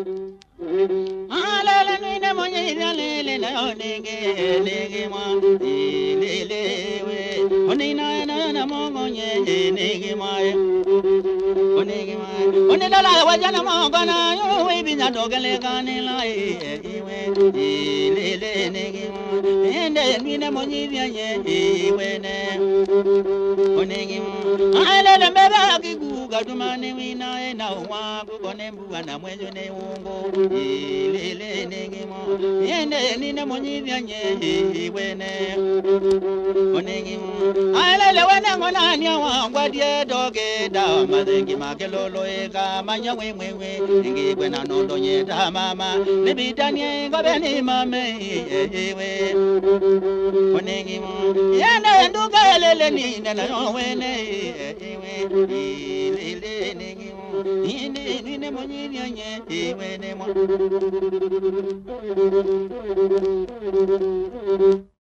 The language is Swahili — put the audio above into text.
Alele nine monye alele na nege ma lele we onina na monye nege ma onege ma onela la wajana ma kana yo we binya dogale kanela we lele nege ma ende nine monye bianye we ne onege ma alele meba kigu gadumane wina na wa kone mbuga na mwenjo ne ungo lele nege ma ende nine monye bianye wene onege ma alele wene ngona nya wa gwadie doge da mazengi makelolo eka manya wewe nge kwena nondo nyeta mama nebidanie ngobeni mame we onege ma yende nduga lele nine na wene we lele nege ma nine monye bianye wene ma